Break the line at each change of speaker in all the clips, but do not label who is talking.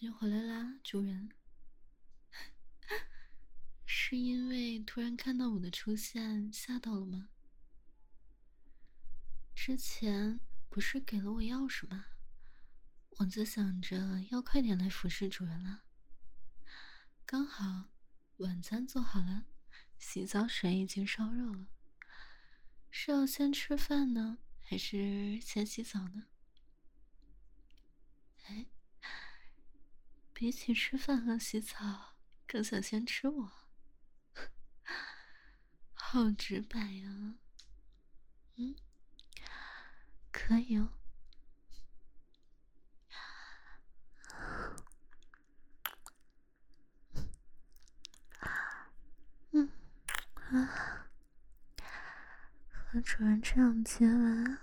你回来啦，主人。是因为突然看到我的出现吓到了吗？之前不是给了我钥匙吗？我就想着要快点来服侍主人了。刚好晚餐做好了，洗澡水已经烧热了。是要先吃饭呢，还是先洗澡呢？哎，比起吃饭和洗澡，更想先吃我。好直白呀。嗯，可以哦。嗯啊，和主人这样接吻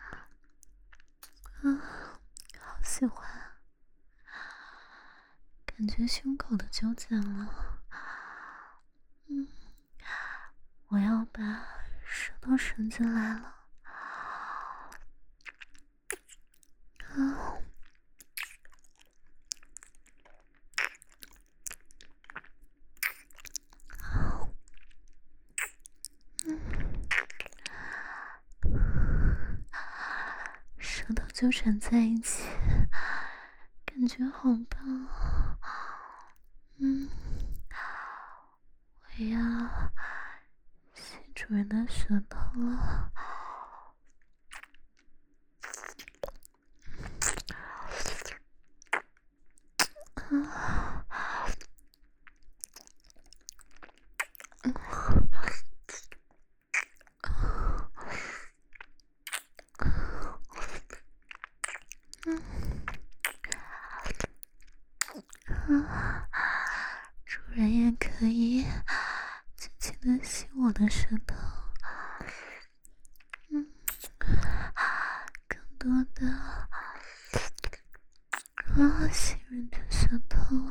啊，好喜欢啊，感觉胸口的纠结了。嗯，我要把舌头伸进来了。啊，舌头纠缠在一起，感觉好棒啊。嗯，我要吸主人的舌头了。啊，主人也可以轻轻的吸我的舌头。嗯，更多的吸吮着舌头。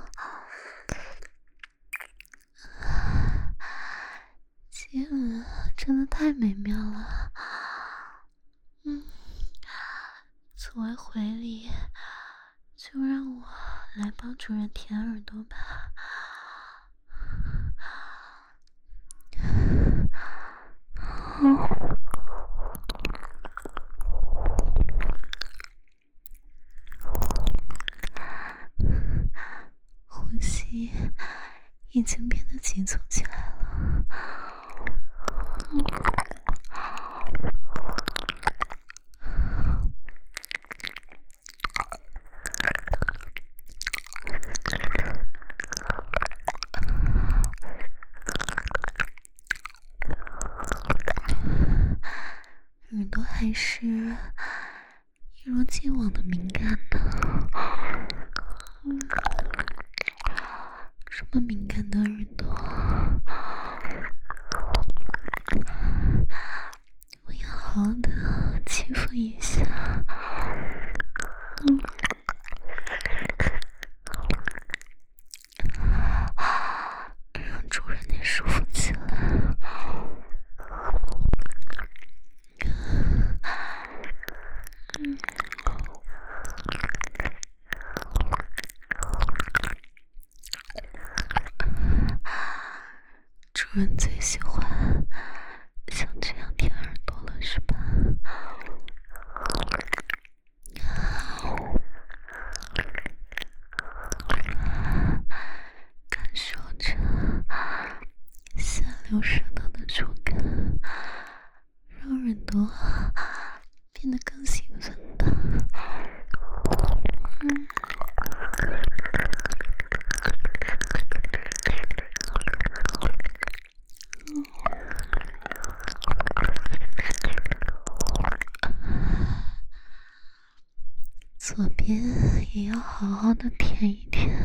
接吻真的太美妙了。嗯，作为回礼，就让我来帮主人舔耳朵吧。呼吸已经变得急促起来了。耳朵还是一如既往的敏感呢。这么敏感的耳朵，我要好好的欺负一下。让主人也舒服起来。主人最喜欢像这样舔耳朵了，是吧？感受着下流舌头的触感，让耳朵变得更兴奋的。左边也要好好的舔一舔。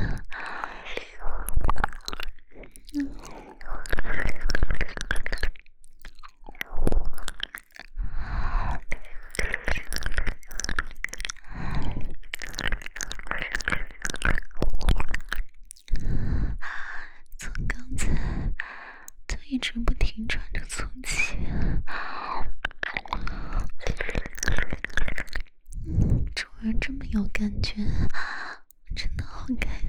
从刚才就一直不停喘着粗气。主人这么有感觉，真的好开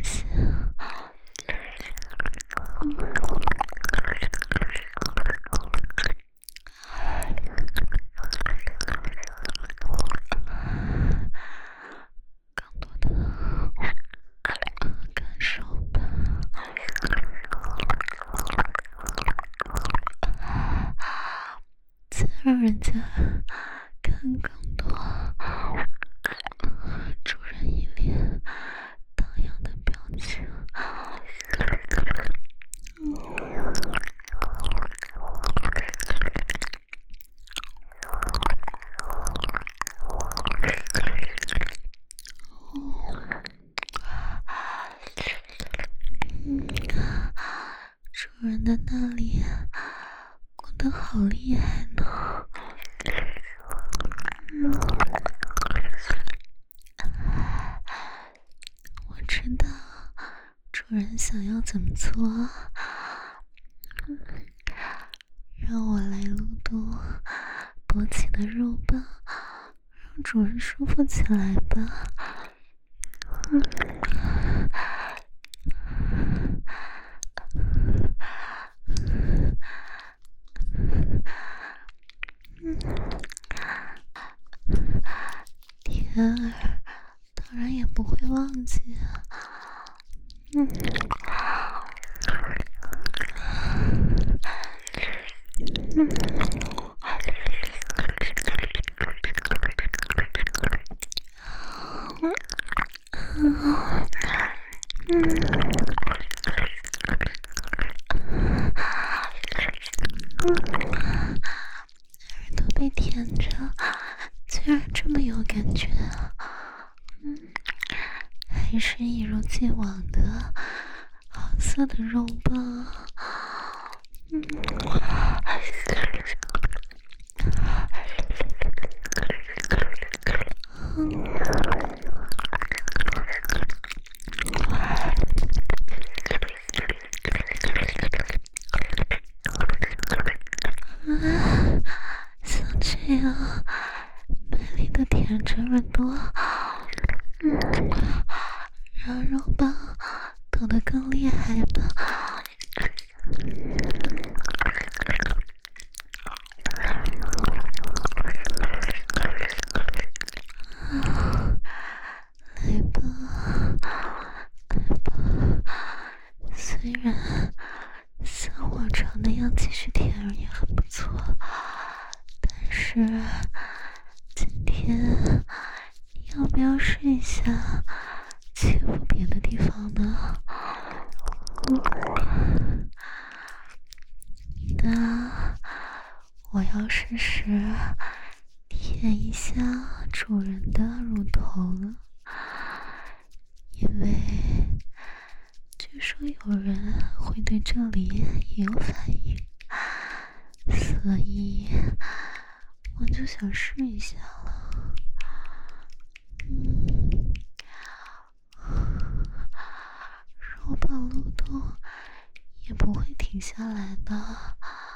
人的那里过得好厉害呢。我知道主人想要怎么做，让我来撸动勃起的肉棒，让主人舒服起来吧。天儿当然也不会忘记。耳朵被舔着，居然这么有感觉啊！还是一如既往的好色的肉棒。像这样卖力的舔着耳朵，让肉棒抖得更厉害吧。来吧，来吧，虽然像往常那样继续舔也很不错，但是今天要不要试一下欺负别的地方呢？那我要试试舔一下主人的乳头了，因为据说有人会对这里也有反应，所以我就想试一下了。肉棒撸动也不会停下来的。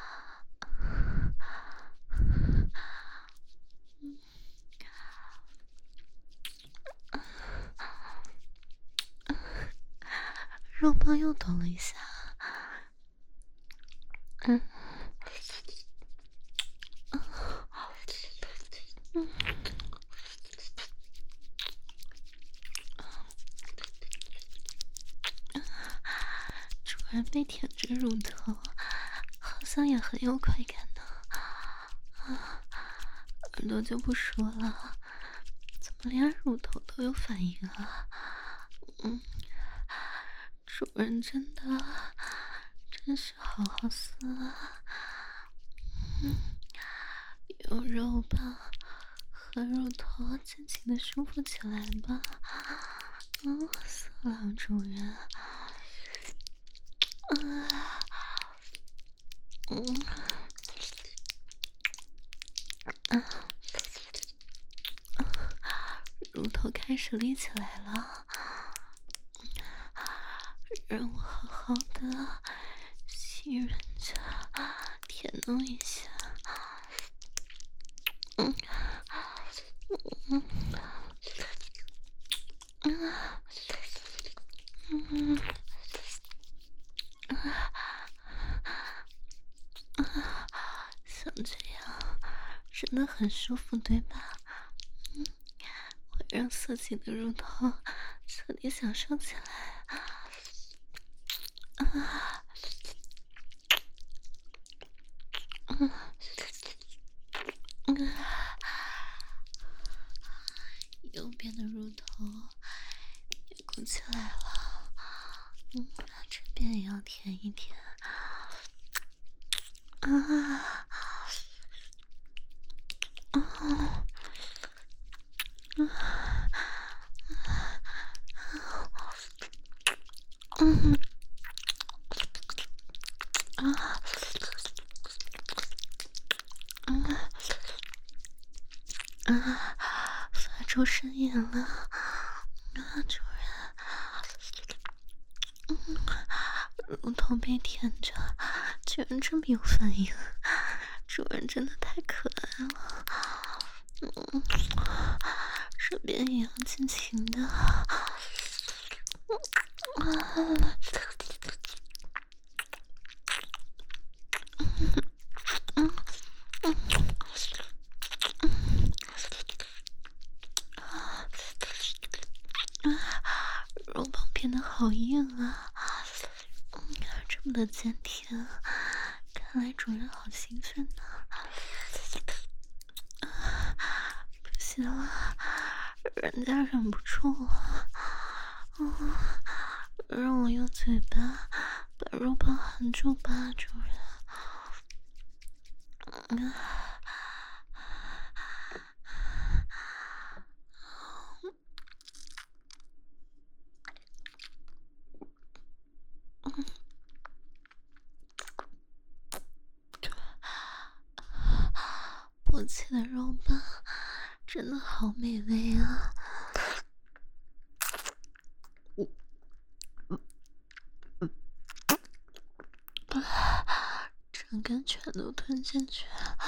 肉棒又抖了一下。主人被舔着乳头，好像也很有快感呢。耳朵就不说了，怎么连乳头都有反应啊？主人真是好好色啊！用肉棒和乳头尽情的舒服起来吧。色狼主人。乳头开始立起来了，让我好好的吸吮着，舔弄一下。像这样真的很舒服，对吧？会让色情的乳头彻底享受起来。右边的乳头也鼓起来了，这边也要舔一舔。 出声音了。主人，乳头被舔着，居然这么有反应，主人真的太可爱了。这边也要尽情的。肉棒变得好硬啊！这么的坚挺，看来主人好兴奋呢。不行了，人家忍不住了。让我用嘴巴把肉棒含住吧，主人。勃起的肉棒真的好美味啊！整根全都吞进去。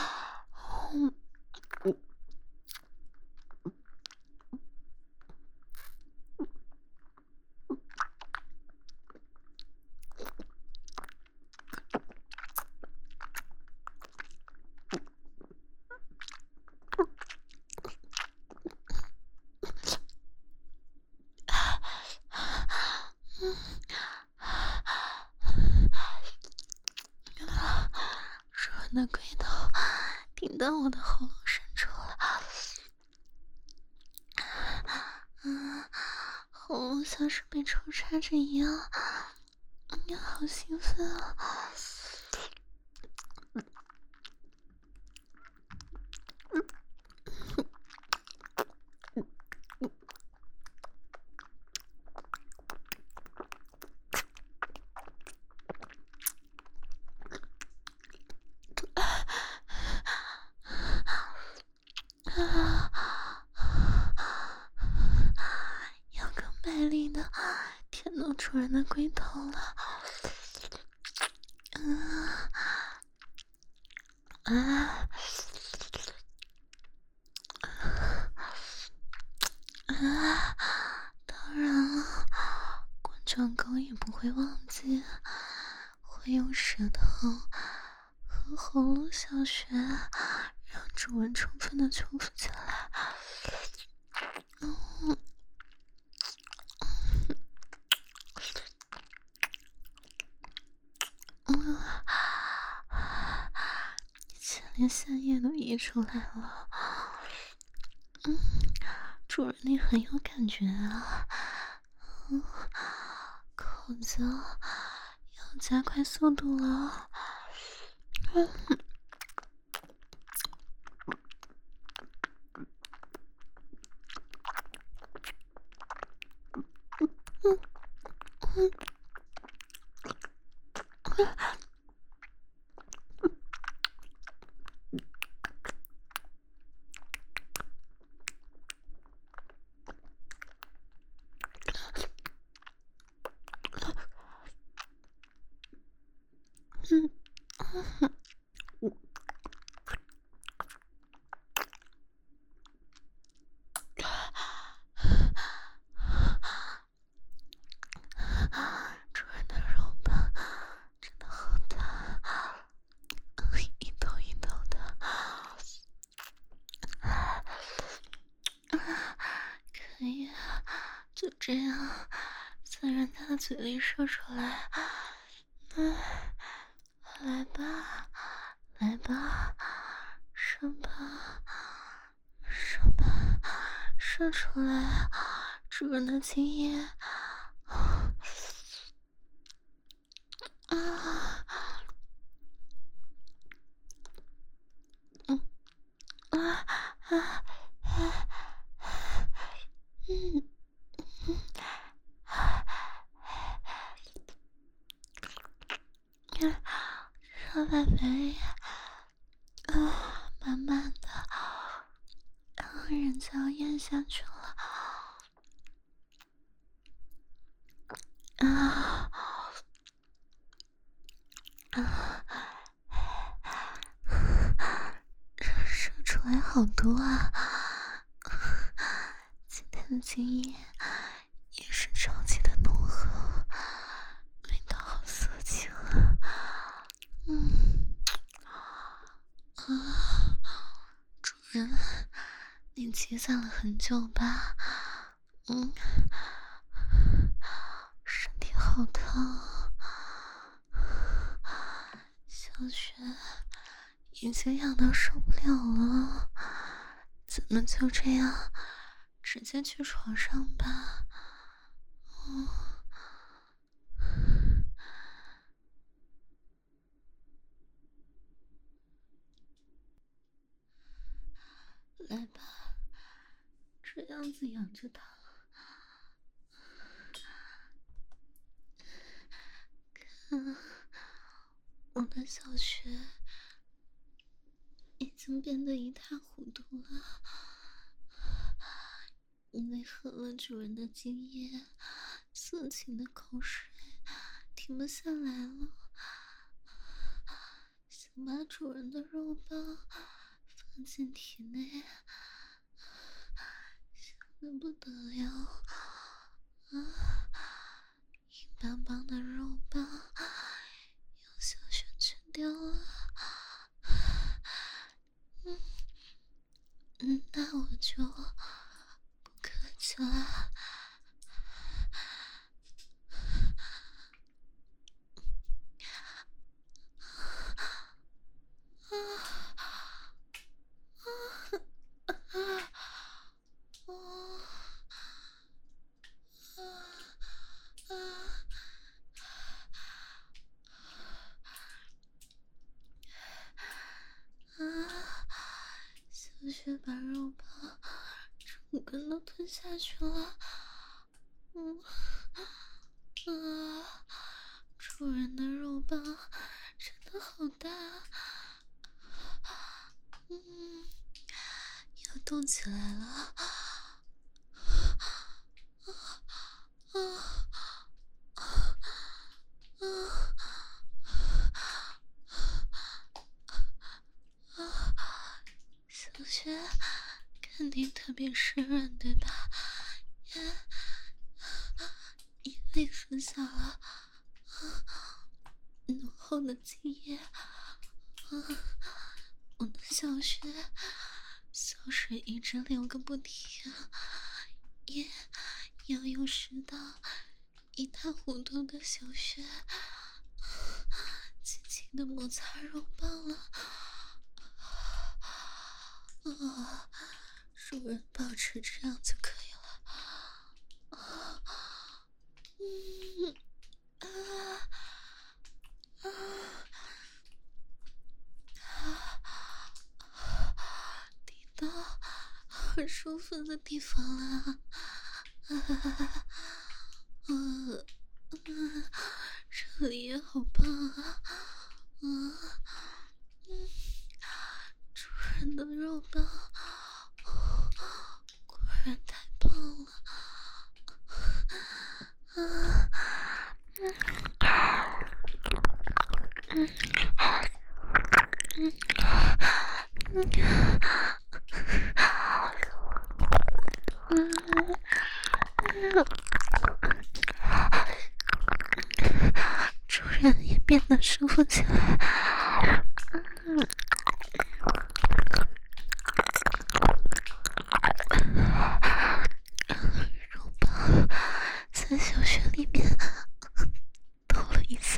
那龟头顶到我的喉咙深处了，喉咙像是被抽插着一样，好兴奋啊！要更卖力的舔到主人的龟头了。当然了，馆长狗也不会忘记，会用舌头和喉咙小穴让主人充分的舒服起来。连汗液都溢出来了。主人你很有感觉啊。口子要加快速度了。主人的肉棒真的好大，一抖一抖的。可以，就这样从人家的嘴里射出来。来吧，来吧，射吧，射吧，射出来，主人的精液。小宝贝，慢慢的，人家要咽下去了。 好多啊！今天的精液也是超级的浓厚，味道好色情啊！主人，你积攒了很久吧？身体好烫，小雪已经痒到受不了了，咱们就这样直接去床上吧。来吧，这样子仰着躺，看我的小穴已经变得一塌糊涂了，因为喝了主人的精液，色情的口水停不下来了，想把主人的肉棒放进体内，香得不得了啊！硬邦邦的肉棒用小穴吃掉了，那我就不客气了。小雪把肉棒整根都吞下去了。主人的肉棒真的好大，要动起来了。小雪肯定特别湿润，对吧？眼泪分下了浓厚的精液，我的小穴小水一直流个不停，也要用湿到一塌糊涂的小穴轻轻的摩擦肉棒了。主人保持这样就可以了。抵到很舒服的地方了。这里也好棒啊！主人的肉棒果然太棒了。主人也变得舒服起来。肉棒在小穴里面抖了一下，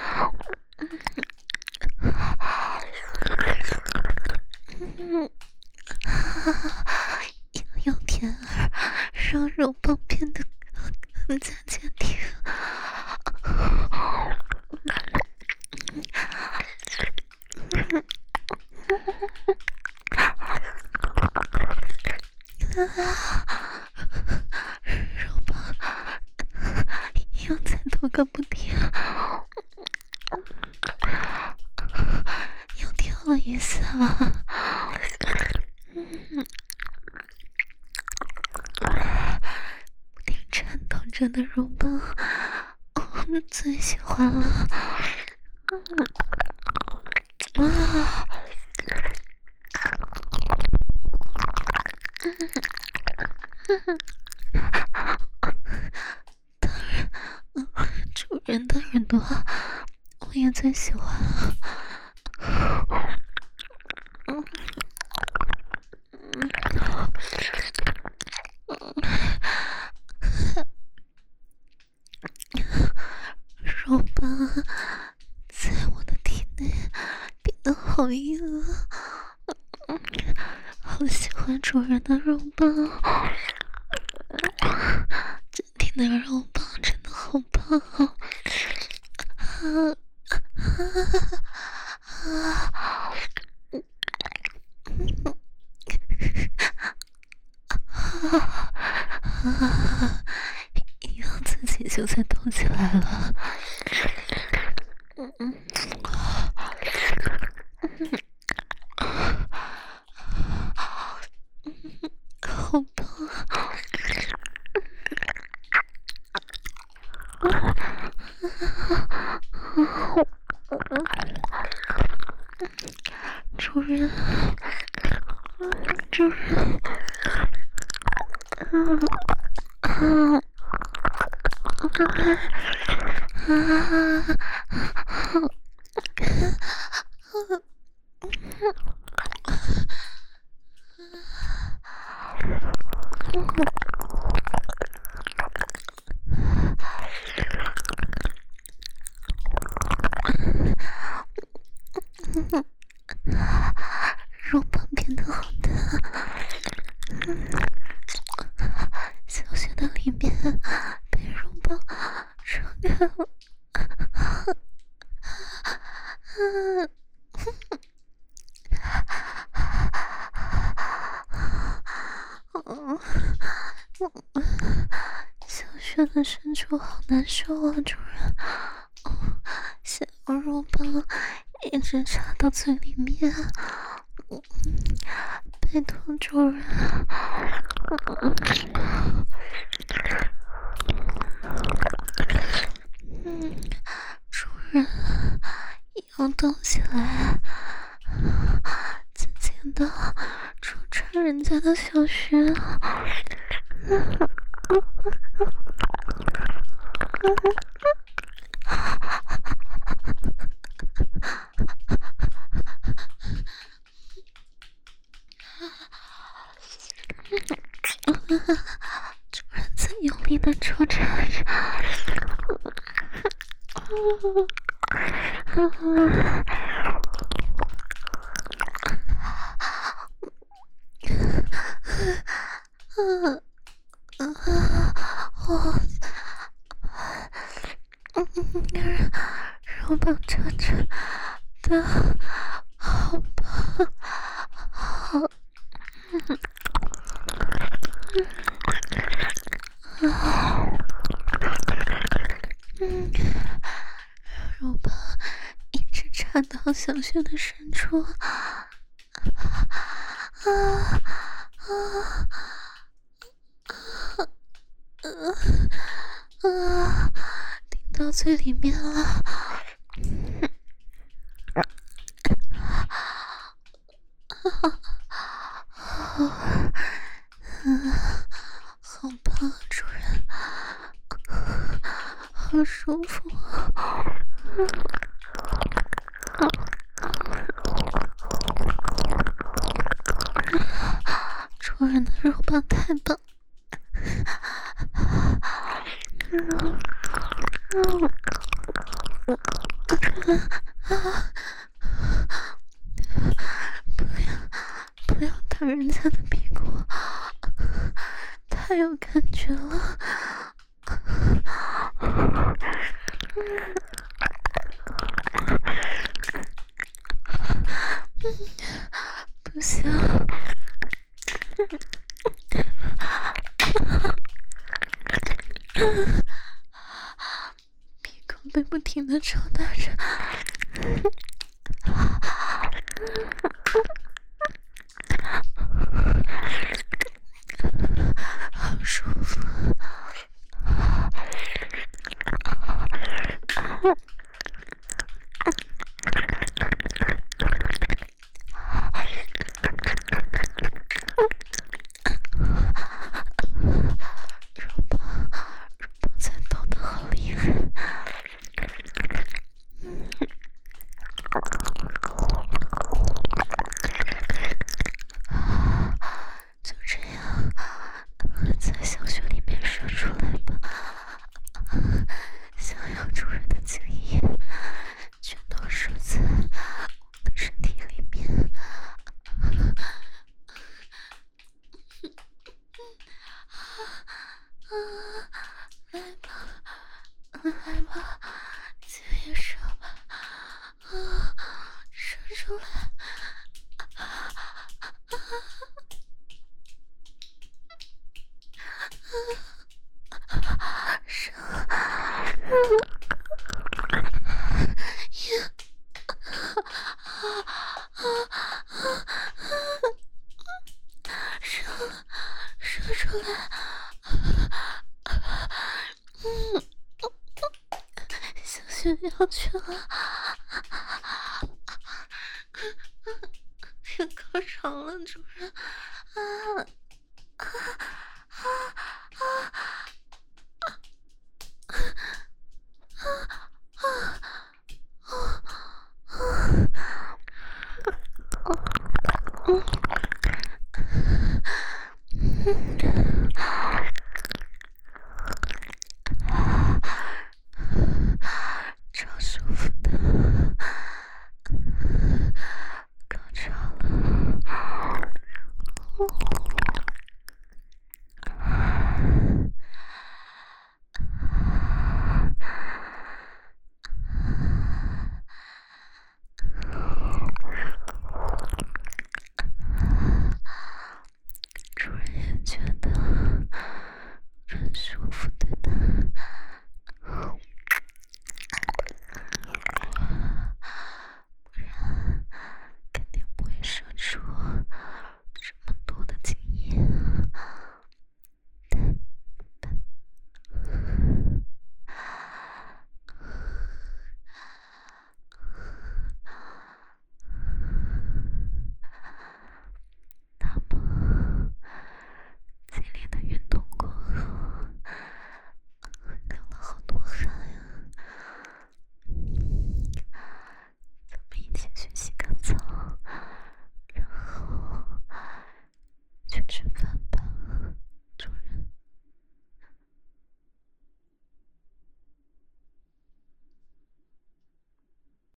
用甜儿让肉棒变得更加坚挺。肉棒又在抖个不停，又跳了一下。不停颤抖着的肉棒，我最喜欢了。 当然，主人的耳朵我也最喜欢了。肉棒在我的体内变得好硬啊！好喜欢主人的肉棒，今天的肉棒真的好棒啊！以后自己就在动起来了。好棒啊！主人，主人，肉棒变得好大，小穴的里面被肉棒撑开了。小穴的深处好难受啊，主人。小肉棒一直插到嘴里面，拜托主人。主人要动起来，渐渐的戳穿人家的小穴。主人在用力的戳着，肉棒戳着的好棒，好。肉棒一直插到小穴的深处，顶到最里面了。好棒，主人，好舒服。主人的肉棒太棒。不要打人家的屁股，太有感觉了。不行，屁股被不停的抽打着。好舒服。 要去了，别高潮了，主人啊！